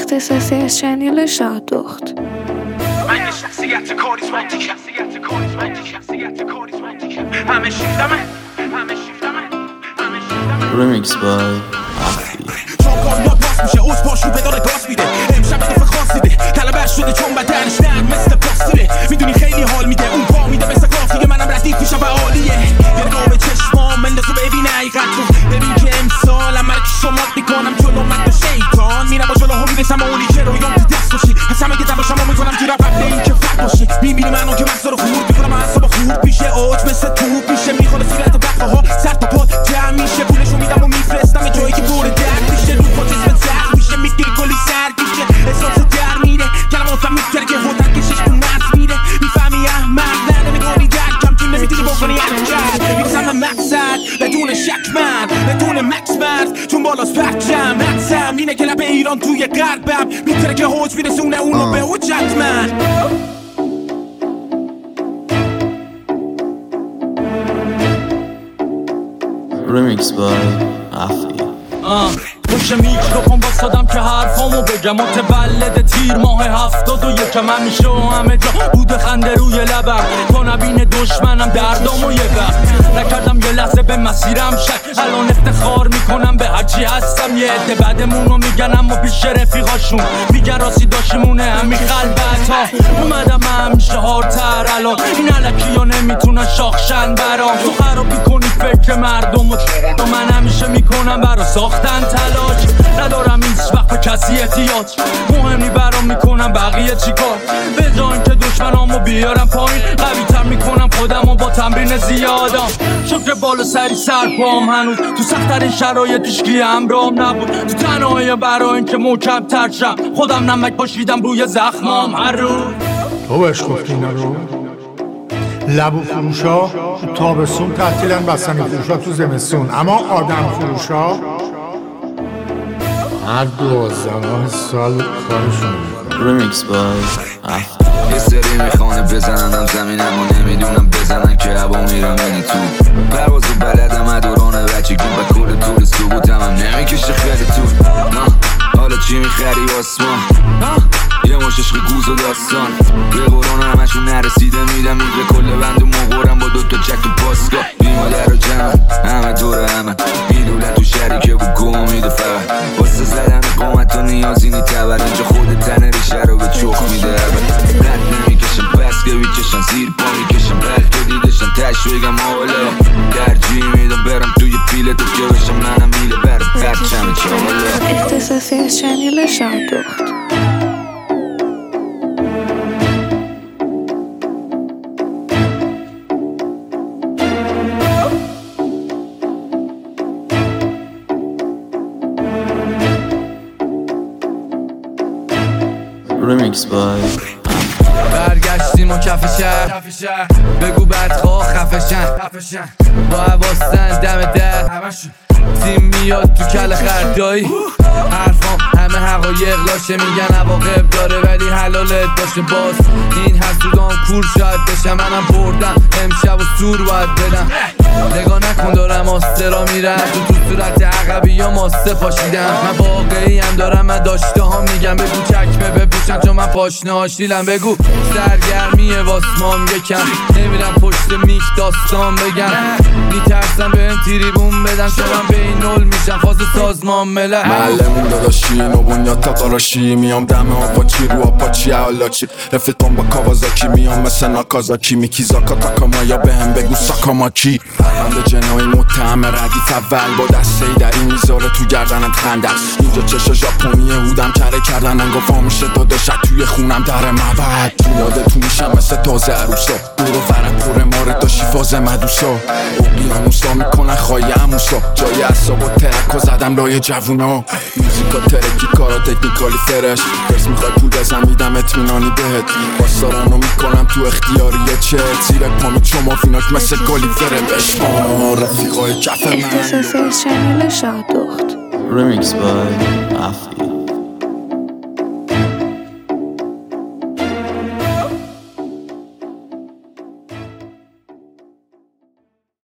اختصاصی از چنل شادخت. من یه شخصیت کاریزماتیکم، همه شیفتمه Remix by Afi. چون کامیاب باز میشه اوز پاشو به داره گاز میده. امشب نفه خاص دیده طلبر شده چون بدنش نرم مثل پاستیره. میدونی خیلی حال میده اون پا میده مثل کافیه. منم ردیف میشم و عالیه. یه نگاه به چشمام مندازه ببین حقیقت رو. ببین که امسال عمل که شمات میکنم جلو من به شیطان. میرم و جلو ها میرسم و اونی که رویام تو دست باشی. پس همه که تباشم میکنم تو رب قبل این که فرد باشی. میبینی منو که مغزا رو خورد میکنم اعصاب خورد پیشه. اوج مثل توپ میشه میخوره صورت بقه ها سر تا پا جمع میشه. پولشو میدم و میفرستم جایی که بوره درد میشه. رو پاتیزمن سرد میشه میگیری کلی سرد میشه. احساس در میره کلماتم میگره که هوتن کشش اون مرز میره. میفهمی احمد نه نمیدونی درد کم که نمیدونی بکنی حرکت. میرسم به مقصد بدون شک من بدون مکس مرد چون بالاست پرچم. حدسم اینه که لب ایران توی غربم میتره که حوج میرسونه اونو به حجت من. Remix by Afi. پشت میکروفون باستادم که حرفامو بگم. متولد تیر ماه 71 همیشه و همه جا بوده خنده روی لبم. تا نبین دشمنم دردامو یه وقت نکردم یه لحظه به مسیرم شک. الان افتخار میکنم به هرچی هستم. یه عده بعدمونو میگن اما پیش رفیقاشون میگن راستی داشتیمونه همین خلبت ها. اومدم همیشه هارتر الان این علکی ها نمیتونن شاخشن برام. تو خرابی کنی فکر مردم و من همیشه میکنم برا ساختن تلاش. ندارم هیچ وقت به کسی احتیاج. مهم نی برام میکنم بقیه چیکار. به جای اینکه دشمنامو بیارم پایین قوی تر میکنم خودمو با تمرین زیادم. شکر بالا سری سر پام هنوز تو سخت‌ترین شرایط هیچکی همراهم نبود. تو تنهایی برای اینکه محکم تر شم خودم نمک پاشیدم روی زخمام هر روز. تو بهش گفتی اینا رو؟ لبو فروشا تو تابستون تعطیلن بستنی فروشا تو زمستون. اما آدم فروشا هر 12 ماه سال کارشون. Remix by Afi. یه سری میخوانه بزنن زمینم و نمیدونم بزنن که هوا میرم یعنی تو پروازو بلدم ادوران بچگی و کل طول سقوطم هم نمیکشه خیلی تو. حالا چی میخری آسمان یه مش عشق گوز و داستان. به قرآن همشون نرسیده میدم میگه کل بند و مغورم با دوتا چک تو پاسگاه. بی مادر و جمع همه دور همه میدولن تو شریکه و گم میده فقط واسه زدن قامت و نیازی نی تبر. اینجا خود تنه ریشه رو به چخ میده رد نمیکشم بس که بیکشن زیر پا میکشم بلکه دیدشن تش بگم حالا درجی میدم برم توی پیله تو که بشم منم میله بر پرچم چاله. اختصاصی از چنل شادخت. Remix by برگشتیم و کف شهر بگو بدخواه خفشن با حواستن دم در تیم میاد تو کل خردایی. حرفام همه حقایق لاشه میگن عواقب داره ولی حلالت باشه. باز این حسودان کور شاید بشم. منم بردم امشب و سور باید بدم. نگاه نکن دارم آسترا میرم تو صورت عقبی یا ماسته پاشیدم. من واقعی هم دارم من داشته ها میگم. بگو چکمه بپوشن چون من پاشنه هاشیلم. بگو سرگرمی واسمام یکم نمیرم پشت میک داستان بگم. میترسم به این تریبون بدم چون من به این نول میشم فاز سازمان ملل. معلمون داداشی نو بنیاد تا قراشی میام دم آپاچی رو آپاچی حالاچی رفیقم با کاوازاکی میام مثل ناکازاکی میکی زاکا تاکاما یا به هم بگو ساکاماکی. بند جنایی متهم ردیف اول با دسته ای در این میذاره تو گردنت خنده. اینجا چشا ژاپنی هودم کره کردن انگا فاموشه داداشت توی خونم در مبد. تو یادتون میشم مثل تازه عروسا برو فرق پر مارد داشتی فاز مدوسا. اقیانوسا میکنن خواهی اموسا جای اصاب و ترک و زدم لای جوونا. موزیکا ترکی کارا تکنیکالی فرش برس میخوای پول بزن میدم اطمینانی بهت. باستارانو میکنم تو اختیاری چه زیر پامی چما فیناک مثل گالی فرمش. رفیقای کف من اختصاصی از چنل شادخت. Remix by Afi.